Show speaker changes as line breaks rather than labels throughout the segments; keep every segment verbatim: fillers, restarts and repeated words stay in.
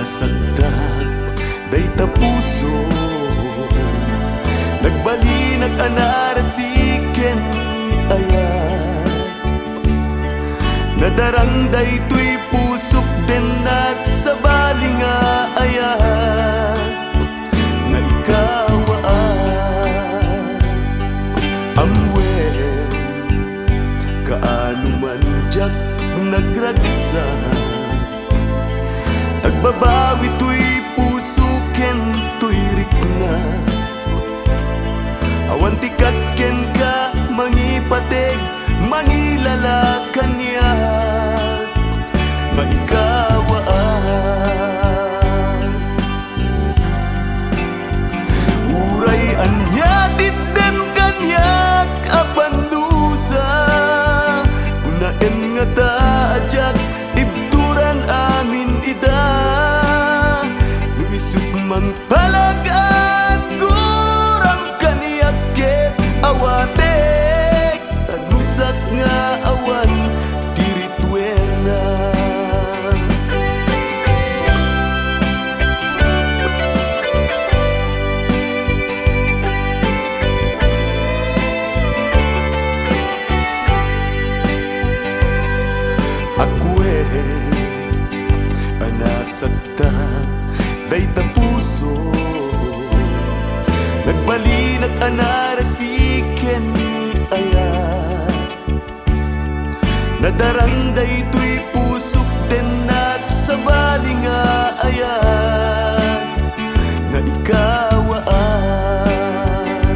nasagdak dayta puso, nagbalinag anarasiken ayat, nadarang daytoy pusok den at sa balinga ayat, nga ikaw at amwen kaano man jak nagragsak, agbabawi to'y puso ken to'y rikna, awan tikas ken ka mangipateg mangilala kanyak, maikawaan uray anya ditden kanyak abandusa, kunaen nga taajak ibturan amin ida, luisut mang palagaan guram kanyak ket awatek, agusak nga awan tiritwena. Akwe anasagdak dayta puso, nagbalinag anarasiken ayat, nadarang daytoy pusok den at sa balinga ayat, nga ikaw at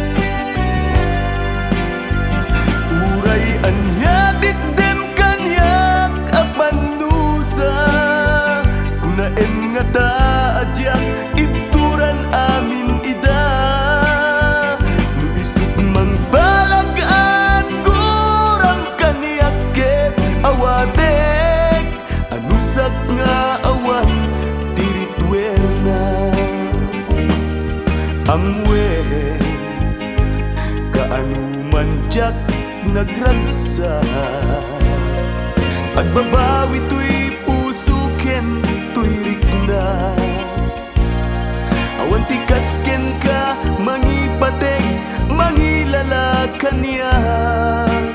uray anya ditden kanyak abandusa, kunaen nga taadyak ibturan amin ida, luisut mang balagaan guram kanyak ket awatek, anusak nga awan tiritwerna. Amwen kaano man jak nagragsak, agbabawi to'y puso ken to'y rikna, awan tikas ken ka mangipateg mangilala kanyak,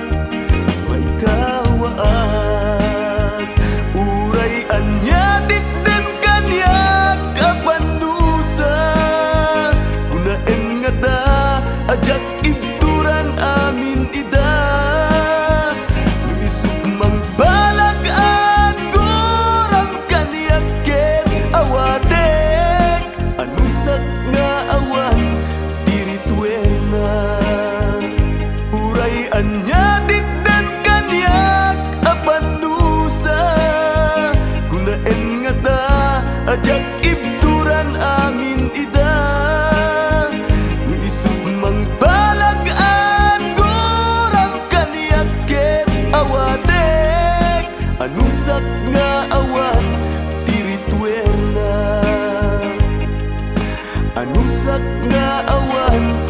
maikawaan uray anya ditden kanyak abandusa, kunaen nga da ajak ibturan amin ida, luisut mang balagaan guram kanyak ket awatek, anusak nga awan tiritwena, uray anya ditden kanyak abandusa, kunaen nga da ajak ibturan amin ida, luisut mang balagaan guram kanyak ket awatek, anusak nga awan tiritwerna, anusak nga awan